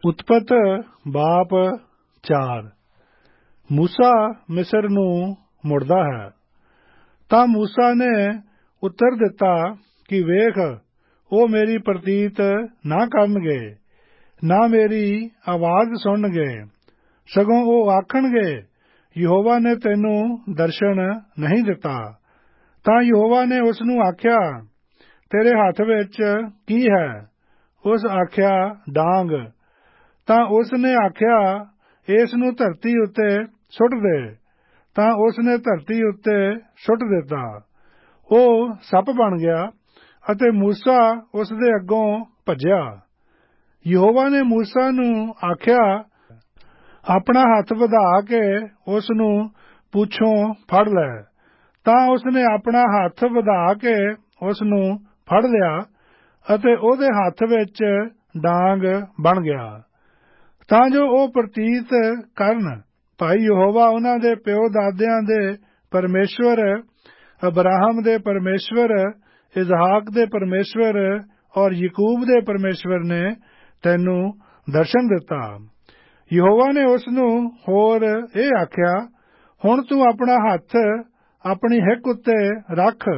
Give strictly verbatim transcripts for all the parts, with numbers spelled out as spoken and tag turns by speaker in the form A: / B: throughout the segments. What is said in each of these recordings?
A: ਉਤਪਤ ਬਾਪ ਚਾਰ। ਮੂਸਾ ਮਿਸਰ ਨੂੰ ਮੁੜਦਾ ਹੈ। ਤਾਂ ਮੂਸਾ ਨੇ ਉੱਤਰ ਦਿੱਤਾ ਕਿ ਵੇਖ, ਉਹ ਮੇਰੀ ਪ੍ਰਤੀਤ ਨਾ ਕਰਨਗੇ, ਨਾ ਮੇਰੀ ਆਵਾਜ਼ ਸੁਣਨਗੇ, ਸਗੋਂ ਉਹ ਆਖਣਗੇ, ਯਹੋਵਾ ਨੇ ਤੈਨੂੰ ਦਰਸ਼ਨ ਨਹੀਂ ਦਿੱਤਾ। ਤਾਂ ਯਹੋਵਾ ਨੇ ਉਸ ਨੂੰ ਆਖਿਆ, ਤੇਰੇ ਹੱਥ ਵਿੱਚ ਕੀ ਹੈ? ਉਸ ਆਖਿਆ, ਡਾਂਗ। ਤਾਂ ਉਸ ਨੇ ਆਖਿਆ, ਇਸ ਨੂੰ ਧਰਤੀ ਉੱਤੇ ਸੁੱਟ ਦੇ। ਤਾਂ ਉਸ ਨੇ ਧਰਤੀ ਉੱਤੇ ਸੁੱਟ ਦਿੱਤਾ। ਉਹ ਸੱਪ ਬਣ ਗਿਆ ਅਤੇ ਮੂਸਾ ਉਸ ਦੇ ਅੱਗੋਂ ਭੱਜਿਆ। ਯਹੋਵਾ ਨੇ ਮੂਸਾ ਨੂੰ ਆਖਿਆ, ਆਪਣਾ ਹੱਥ ਵਧਾ ਕੇ ਉਸ ਨੂੰ ਪੂਛੋਂ ਫੜ ਲੈ। ਤਾਂ ਉਸ ਨੇ ਆਪਣਾ ਹੱਥ ਵਧਾ ਕੇ ਉਸ ਨੂੰ ਫੜ ਲਿਆ ਅਤੇ ਉਹਦੇ ਹੱਥ ਵਿੱਚ ਡਾਂਗ ਬਣ ਗਿਆ, ਤਾਂ ਜੋ ਉਹ ਪ੍ਰਤੀਤ ਕਰਨ, ਭਾਈ ਯਹੋਵਾ ਉਹਨਾਂ ਦੇ ਪਿਓ ਦਾਦਿਆਂ ਦੇ ਪਰਮੇਸ਼ਵਰ, ਅਬਰਾਹਮ ਦੇ ਪਰਮੇਸ਼ਵਰ, ਇਸਹਾਕ ਦੇ ਪਰਮੇਸ਼ਵਰ ਔਰ ਯਕੂਬ ਦੇ ਪਰਮੇਸ਼ਵਰ ਨੇ ਤੈਨੂੰ ਦਰਸ਼ਨ ਦਿੱਤਾ। ਯਹੋਵਾ ਨੇ ਉਸ ਨੂੰ ਹੋਰ ਇਹ ਆਖਿਆ, ਹੁਣ ਤੂੰ ਆਪਣਾ ਹੱਥ ਆਪਣੀ ਹਿੱਕ ਉੱਤੇ ਰੱਖ।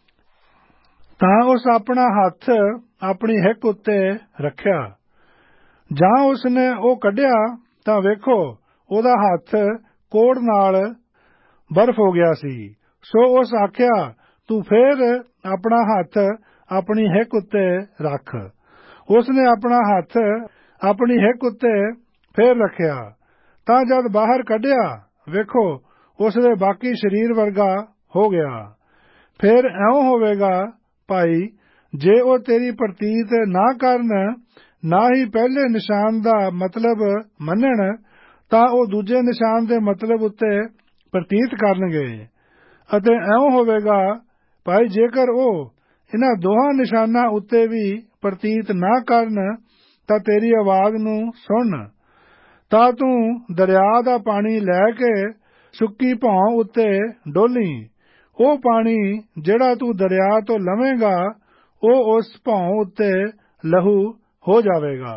A: ਤਾਂ ਉਸ ਆਪਣਾ ਹੱਥ ਆਪਣੀ ਹਿੱਕ ਉੱਤੇ ਰੱਖਿਆ। ਜਾਂ ਉਸ ਨੇ ਉਹ ਕੱਢਿਆ ਤਾਂ ਵੇਖੋ, ਉਹਦਾ ਹੱਥ ਕੋੜ ਨਾਲ ਬਰਫ ਹੋ ਗਿਆ ਸੀ। ਸੋ ਉਸ ਆਖਿਆ, ਤੂੰ ਫੇਰ ਆਪਣਾ ਹੱਥ ਆਪਣੀ ਹਿੱਕ ਉੱਤੇ ਰੱਖ। ਉਸ ਨੇ ਆਪਣਾ ਹੱਥ ਆਪਣੀ ਹਿੱਕ ਉੱਤੇ ਫੇਰ ਰੱਖਿਆ। ਤਾਂ ਜਦ ਬਾਹਰ ਕੱਢਿਆ, ਵੇਖੋ, ਉਸ ਦੇ ਬਾਕੀ ਸਰੀਰ ਵਰਗਾ ਹੋ ਗਿਆ। ਫੇਰ ਇਉਂ ਹੋਵੇਗਾ, ਭਾਈ, ਜੇ ਉਹ ਤੇਰੀ ਪ੍ਰਤੀਤ ਨਾ ਕਰਨ, ਨਾ ਹੀ ਪਹਿਲੇ ਨਿਸ਼ਾਨ ਦਾ ਮਤਲਬ ਮੰਨਣ, ਤਾਂ ਉਹ ਦੂਜੇ ਨਿਸ਼ਾਨ ਦੇ ਮਤਲਬ ਉੱਤੇ ਪ੍ਰਤੀਤ ਕਰਨਗੇ। ਅਤੇ ਇਉਂ ਹੋਵੇਗਾ, ਭਾਈ, ਜੇਕਰ ਉਹ ਇਹਨਾਂ ਦੋਹਾਂ ਨਿਸ਼ਾਨਾਂ ਉੱਤੇ ਵੀ ਪ੍ਰਤੀਤ ਨਾ ਕਰਨ ਤਾਂ ਤੇਰੀ ਆਵਾਜ਼ ਨੂੰ ਸੁਣਨ, ਤਾਂ ਤੂੰ ਦਰਿਆ ਦਾ ਪਾਣੀ ਲੈ ਕੇ ਸੁੱਕੀ ਭੌਂ ਉੱਤੇ ਡੋਲੀ। ਉਹ ਪਾਣੀ ਜਿਹੜਾ ਤੂੰ ਦਰਿਆ ਤੋਂ ਲਵੇਂਗਾ, ਉਹ ਉਸ ਭੌਂ ਉੱਤੇ ਲਹੂ ਹੋ ਜਾਵੇਗਾ।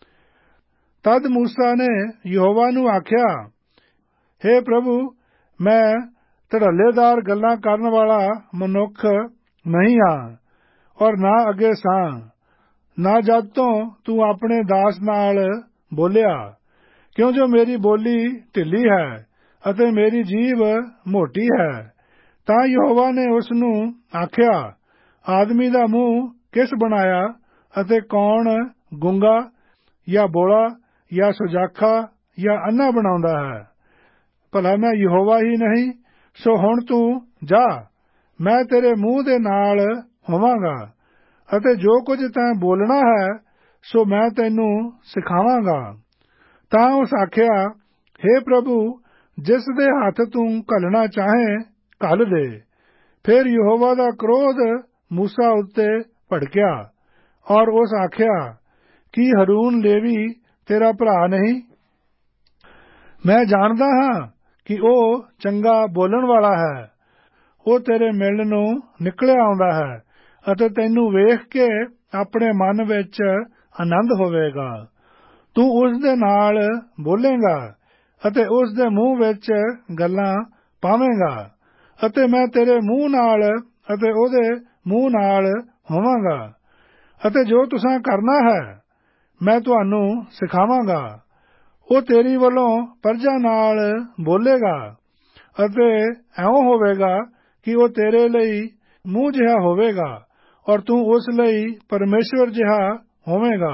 A: ਤਦ ਮੂਸਾ ਨੇ ਯਹੋਵਾ ਨੂੰ ਆਖਿਆ, ਹੇ ਪ੍ਰਭੂ, ਮੈਂ ਧੜੱਲੇਦਾਰ ਗੱਲਾਂ ਕਰਨ ਵਾਲਾ ਮਨੁੱਖ ਨਹੀਂ ਹਾਂ, ਔਰ ਨਾ ਅੱਗੇ ਸਾਂ, ਨਾ ਜਦ ਤੋਂ ਤੂੰ ਆਪਣੇ ਦਾਸ ਨਾਲ ਬੋਲਿਆ, ਕਿਉਂ ਜੋ ਮੇਰੀ ਬੋਲੀ ਢਿੱਲੀ ਹੈ ਅਤੇ ਮੇਰੀ ਜੀਭ ਮੋਟੀ ਹੈ। ਤਾਂ ਯਹੋਵਾ ਨੇ ਉਸ ਨੂੰ ਆਖਿਆ, ਆਦਮੀ ਦਾ ਮੂੰਹ ਕਿਸ ਬਣਾਇਆ ਅਤੇ ਕੌਣ ਗੂੰਗਾ ਜਾਂ ਬੋਲਾ ਜਾਂ ਸੁਜਾਖਾ ਜਾਂ ਅੰਨ੍ਹਾ ਬਣਾਉਂਦਾ ਹੈ? ਭਲਾ ਮੈਂ ਯਹੋਵਾ ਹੀ ਨਹੀਂ? ਸੋ ਹੁਣ ਤੂੰ ਜਾ, ਮੈਂ ਤੇਰੇ ਮੂੰਹ ਦੇ ਨਾਲ ਹੋਵਾਂਗਾ ਅਤੇ ਜੋ ਕੁਝ ਤੈਂ ਬੋਲਣਾ ਹੈ, ਸੋ ਮੈਂ ਤੈਨੂੰ ਸਿਖਾਵਾਂਗਾ। ਤਾਂ ਉਸ ਆਖਿਆ, ਹੇ ਪ੍ਰਭੂ, ਜਿਸ ਦੇ ਹੱਥ ਤੂੰ ਘੱਲਣਾ ਚਾਹੇਂ, ਘੱਲ ਦੇ। ਫਿਰ ਯਹੋਵਾ ਦਾ ਕ੍ਰੋਧ ਮੂਸਾ ਉੱਤੇ ਭੜਕਿਆ, ਔਰ ਉਸ ਆਖਿਆ, ਕੀ ਹरून ਲੇਵੀ ਤੇਰਾ ਭਰਾ ਨਹੀਂ? ਮੈਂ ਜਾਣਦਾ ਹਾਂ ਕਿ ਉਹ ਚੰਗਾ ਬੋਲਣ ਵਾਲਾ ਹੈ। ਉਹ ਤੇਰੇ ਮਿਲਣ ਨੂੰ ਨਿਕਲਿਆ ਆਉਂਦਾ ਹੈ ਅਤੇ ਤੈਨੂੰ ਵੇਖ ਕੇ ਆਪਣੇ ਮਨ ਵਿੱਚ ਆਨੰਦ ਹੋਵੇਗਾ। ਤੂੰ ਉਸ ਦੇ ਨਾਲ ਬੋਲੇਂਗਾ ਅਤੇ ਉਸ ਦੇ ਮੂੰਹ ਵਿੱਚ ਗੱਲਾਂ ਪਾਵੇਂਗਾ, ਅਤੇ ਮੈਂ ਤੇਰੇ ਮੂੰਹ ਨਾਲ ਅਤੇ ਉਹਦੇ ਮੂੰਹ ਨਾਲ ਹੋਵਾਂਗਾ। ਅਤੇ ਜੋ ਤੁਸਾਂ ਕਰਨਾ ਹੈ, ਮੈਂ ਤੁਹਾਨੂੰ ਸਿਖਾਵਾਂਗਾ। ਉਹ ਤੇਰੀ ਵੱਲੋਂ ਪਰਜਾ ਨਾਲ ਬੋਲੇਗਾ ਅਤੇ ਇਉਂ ਹੋਵੇਗਾ ਕਿ ਉਹ ਤੇਰੇ ਲਈ ਮੂੰਹ ਜਿਹਾ ਹੋਵੇਗਾ, ਔਰ ਤੂੰ ਉਸ ਲਈ ਪਰਮੇਸ਼ਵਰ ਜਿਹਾ ਹੋਵੇਗਾ।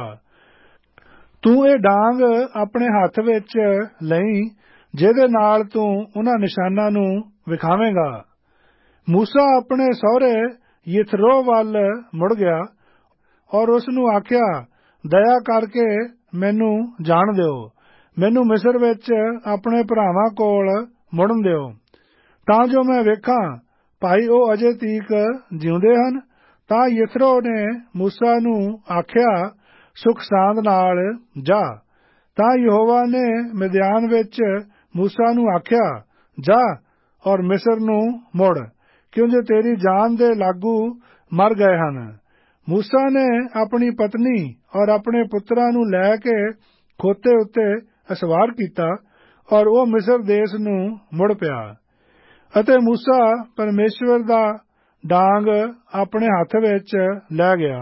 A: ਤੂੰ ਇਹ ਡਾਂਗ ਆਪਣੇ ਹੱਥ ਵਿੱਚ ਲਈ, ਜਿਹਦੇ ਨਾਲ ਤੂੰ ਉਹਨਾਂ ਨਿਸ਼ਾਨਾਂ ਨੂੰ ਵਿਖਾਵੇਂਗਾ। ਮੂਸਾ ਆਪਣੇ ਸਹੁਰੇ ਯਿਥਰੋ ਵੱਲ ਮੁੜ ਗਿਆ ਔਰ ਉਸ ਨੂੰ ਆਖਿਆ, ਦਇਆ ਕਰਕੇ ਮੈਨੂੰ ਜਾਣ ਦਿਓ, ਮੈਨੂੰ ਮਿਸਰ ਵਿੱਚ ਆਪਣੇ ਭਰਾਵਾਂ ਕੋਲ ਮੁੜਨ ਦਿਓ, ਤਾਂ ਜੋ ਮੈਂ ਵੇਖਾਂ, ਭਾਈ, ਉਹ ਅਜੇ ਤੀਕ ਜਿਉਂਦੇ ਹਨ। ਤਾਂ ਯਿਥਰੋ ਨੇ ਮੂਸਾ ਨੂੰ ਆਖਿਆ, ਸੁਖ ਸਾਂਦ ਨਾਲ ਜਾ। ਤਾਂ ਯਹੋਵਾ ਨੇ ਮਿਦਿਆਨ ਵਿੱਚ ਮੂਸਾ ਨੂੰ ਆਖਿਆ, ਜਾ ਔਰ ਮਿਸਰ ਨੂੰ ਮੁੜ, ਕਿਉਂਜੇ ਤੇਰੀ ਜਾਨ ਦੇ ਲਾਗੂ ਮਰ ਗਏ ਹਨ। ਮੂਸਾ ਨੇ ਆਪਣੀ ਪਤਨੀ ਔਰ ਆਪਣੇ ਪੁੱਤਰਾਂ ਨੂੰ ਲੈ ਕੇ ਖੋਤੇ ਉੱਤੇ ਅਸਵਾਰ ਕੀਤਾ ਔਰ ਉਹ ਮਿਸਰ ਦੇਸ਼ ਨੂੰ ਮੁੜ ਪਿਆ। ਅਤੇ ਮੂਸਾ ਪਰਮੇਸ਼ਵਰ ਦਾ ਡਾਂਗ ਆਪਣੇ ਹੱਥ ਵਿੱਚ ਲੈ ਗਿਆ।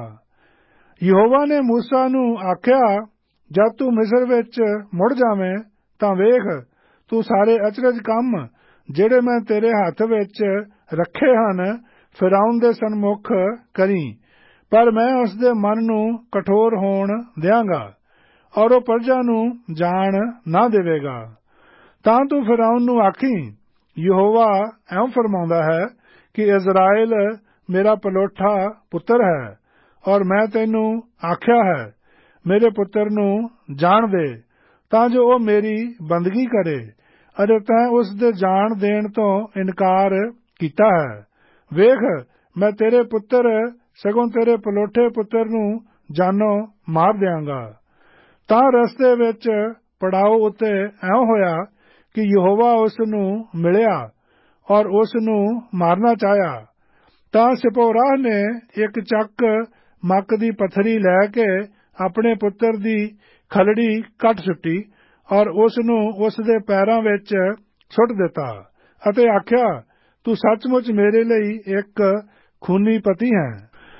A: ਯਹੋਵਾ ਨੇ ਮੂਸਾ ਨੂੰ ਆਖਿਆ, ਜਦ ਤੂੰ ਮਿਸਰ ਵਿੱਚ ਮੁੜ ਜਾਵੇਂ ਤਾਂ ਵੇਖ, ਤੂੰ ਸਾਰੇ ਅਚਰਜ ਕੰਮ ਜਿਹੜੇ ਮੈਂ ਤੇਰੇ ਹੱਥ ਵਿੱਚ ਰੱਖੇ ਹਨ ਫਿਰੌਨ ਦੇ ਸਨਮੁਖ ਕਰੀਂ, ਪਰ ਮੈਂ ਉਸ ਦੇ ਮਨ ਨੂੰ ਕਠੋਰ ਹੋਣ ਦਿਆਂਗਾ ਔਰ ਉਹ ਪ੍ਰਜਾ ਨੂੰ ਜਾਣ ਨਾ ਦੇਵੇਗਾ। ਤਾਂ ਤੂੰ ਫਿਰੌਨ ਨੂੰ ਆਖੀਂ, ਯਹੋਵਾ ਇਉਂ ਫਰਮਾਉਂਦਾ ਹੈ ਕਿ ਇਜ਼ਰਾਇਲ ਮੇਰਾ ਪਲੋਠਾ ਪੁੱਤਰ ਹੈ ਔਰ ਮੈਂ ਤੈਨੂੰ ਆਖਿਆ ਹੈ, ਮੇਰੇ ਪੁੱਤਰ ਨੂੰ ਜਾਣ ਦੇ, ਤਾਂ ਜੋ ਉਹ ਮੇਰੀ ਬੰਦਗੀ ਕਰੇ, ਅਤੇ ਤੈਂ ਉਸ ਦੇ ਜਾਣ ਦੇਣ ਤੋਂ ਇਨਕਾਰ ਕੀਤਾ ਹੈ। ਵੇਖ, ਮੈਂ ਤੇਰੇ ਪੁੱਤਰ ਸਗੋਂ ਤੇਰੇ ਪਲੋਠੇ ਪੁੱਤਰ ਨੂੰ ਜਾਨੋਂ ਮਾਰ ਦਿਆਂਗਾ। ਤਾਂ ਰਸਤੇ ਵਿੱਚ ਪੜਾਓ ਉੱਤੇ ਇਉਂ ਹੋਇਆ ਕਿ ਯਹੋਵਾ ਉਸ ਨੂੰ ਮਿਲਿਆ ਔਰ ਉਸ ਨੂੰ ਮਾਰਨਾ ਚਾਹਿਆ। ਤਾਂ ਸਿਪੋਰਾਹ ਨੇ ਇੱਕ ਚੱਕ ਮੱਕ ਦੀ ਪੱਥਰੀ ਲੈ ਕੇ ਆਪਣੇ ਪੁੱਤਰ ਦੀ ਖਲੜੀ ਕੱਟ ਸੁੱਟੀ ਔਰ ਉਸ ਨੂੰ ਉਸ ਦੇ ਪੈਰਾਂ ਵਿੱਚ ਸੁੱਟ ਦਿੱਤਾ ਅਤੇ ਆਖਿਆ, ਤੂੰ ਸੱਚਮੁੱਚ ਮੇਰੇ ਲਈ ਇੱਕ ਖੂਨੀ ਪਤੀ ਹੈ।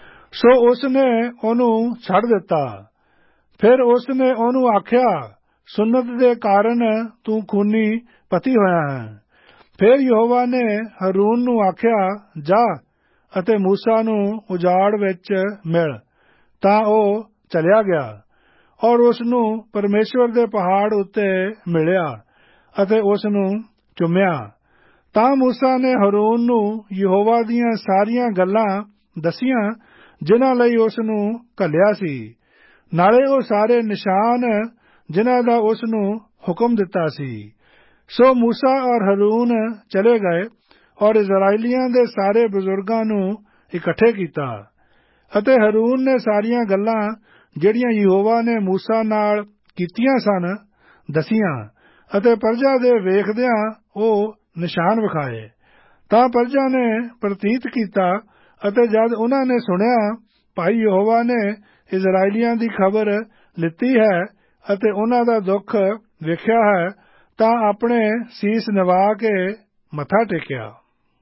A: ਸੋ ਉਸ ਨੇ ਉਹਨੂੰ ਛੱਡ ਦਿੱਤਾ। ਫਿਰ ਉਸ ਨੇ ਉਹਨੂੰ ਆਖਿਆ, ਸੁੰਨਤ ਦੇ ਕਾਰਨ ਤੂੰ ਖੂਨੀ ਪਤੀ ਹੋਇਆ ਹੈ। ਫਿਰ ਯਹੋਵਾ ਨੇ ਹਰੂਨ ਨੂੰ ਆਖਿਆ, ਜਾ ਅਤੇ ਮੂਸਾ ਨੂੰ ਉਜਾੜ ਵਿੱਚ ਮਿਲ। ਤਾਂ ਉਹ ਚਲਿਆ ਗਿਆ ਔਰ ਉਸ ਨੂੰ ਪਰਮੇਸ਼ਵਰ ਦੇ ਪਹਾੜ ਉੱਤੇ ਮਿਲਿਆ ਅਤੇ ਉਸ ਨੂੰ ਚੁੰਮਿਆ। ਤਾਂ ਮੂਸਾ ਨੇ ਹਰੂਨ ਨੂੰ ਯਹੋਵਾ ਦੀਆਂ ਸਾਰੀਆਂ ਗੱਲਾਂ ਦਸੀਆਂ ਜਿਨ੍ਹਾਂ ਲਈ ਉਸ ਨੂੰ ਘੱਲਿਆ ਸੀ, ਨਾਲੇ ਉਹ ਸਾਰੇ ਨਿਸ਼ਾਨ ਜਿਨ੍ਹਾਂ ਦਾ ਉਸ ਨੂੰ ਹੁਕਮ ਦਿੱਤਾ ਸੀ। ਸੋ ਮੂਸਾ ਔਰ ਹਰੂਨ ਚਲੇ ਗਏ ਔਰ ਇਜ਼ਰਾਈਲੀਆਂ ਦੇ ਸਾਰੇ ਬਜ਼ੁਰਗਾਂ ਨੂੰ ਇਕੱਠੇ ਕੀਤਾ ਅਤੇ ਹਰੂਨ ਨੇ ਸਾਰੀਆਂ ਗੱਲਾਂ ਜਿਹੜੀਆਂ ਯਹੋਵਾ ਨੇ ਮੂਸਾ ਨਾਲ ਕੀਤੀਆਂ ਸਨ ਦਸੀਆਂ ਅਤੇ ਪ੍ਰਜਾ ਦੇ ਵੇਖਦਿਆਂ ਉਹ ਨਿਸ਼ਾਨ ਵਿਖਾਏ। ਤਾਂ ਪ੍ਰਜਾ ਨੇ ਪ੍ਰਤੀਤ ਕੀਤਾ ਅਤੇ ਜਦ ਉਨ੍ਹਾਂ ਨੇ ਸੁਣਿਆ ਭਾਈ ਯਹੋਵਾ ਨੇ ਇਜ਼ਰਾਈਲੀਆਂ ਦੀ ਖਬਰ ਲਿੱਤੀ ਹੈ ਅਤੇ ਉਨ੍ਹਾਂ ਦਾ ਦੁੱਖ ਵੇਖਿਆ ਹੈ, ਤਾਂ ਆਪਣੇ ਸੀਸ ਨਿਵਾ ਕੇ ਮੱਥਾ ਟੇਕਿਆ।